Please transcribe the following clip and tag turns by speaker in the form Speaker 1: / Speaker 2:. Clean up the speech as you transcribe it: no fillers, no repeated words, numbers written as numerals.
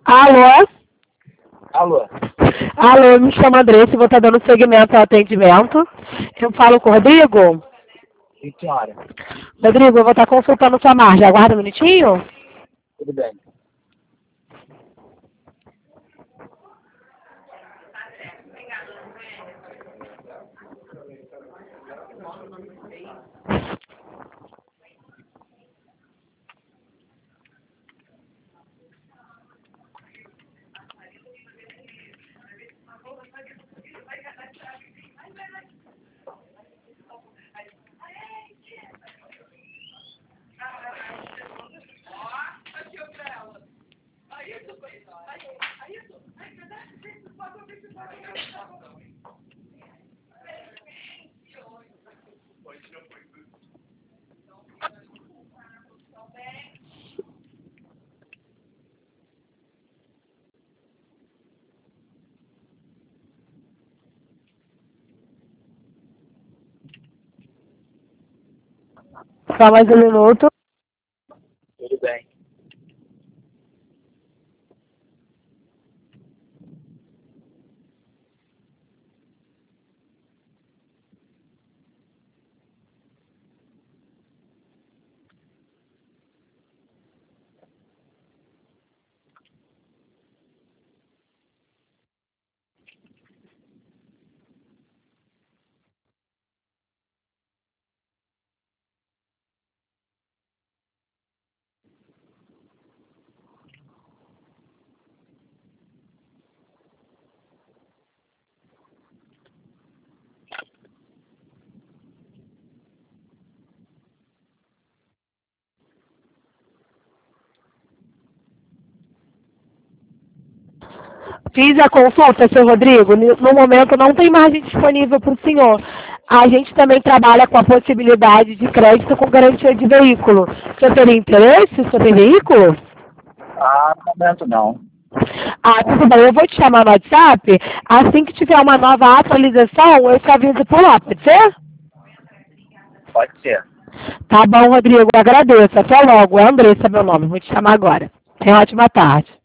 Speaker 1: Alô?
Speaker 2: Alô?
Speaker 1: Alô, eu me chamo Andressa e vou estar dando seguimento ao atendimento. Eu falo com o Rodrigo?
Speaker 2: Sim, senhora.
Speaker 1: Rodrigo, eu vou estar consultando sua margem. Aguarda um minutinho.
Speaker 2: Tudo bem.
Speaker 1: Só mais um minuto.
Speaker 2: Tudo bem.
Speaker 1: Fiz a consulta, seu Rodrigo. No momento não tem margem disponível para o senhor. A gente também trabalha com a possibilidade de crédito com garantia de veículo. O senhor teria interesse? O senhor tem veículo?
Speaker 2: Ah, no momento não.
Speaker 1: Ah, tudo bem. Eu vou te chamar no WhatsApp. Assim que tiver uma nova atualização, eu te aviso por lá. Pode ser?
Speaker 2: Pode ser.
Speaker 1: Tá bom, Rodrigo. Agradeço. Até logo. É Andressa meu nome. Vou te chamar agora. Tenha uma ótima tarde.